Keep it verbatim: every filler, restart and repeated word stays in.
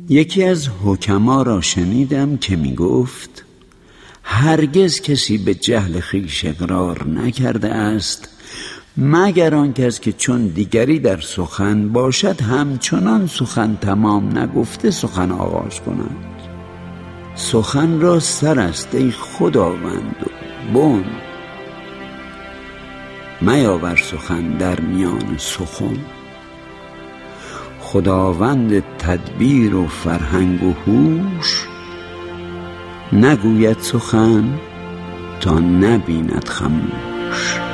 یکی از حکما را شنیدم که می گفت هرگز کسی به جهل خویش اقرار نکرده است مگر آن کس که چون دیگری در سخن باشد همچنان سخن تمام نگفته سخن آغاز کند. سخن را سر است ای خداوند و بن، میاور سخن در میان سخن. خداوند تدبیر و فرهنگ و هوش، نگوید سخن تا نبیند خموش.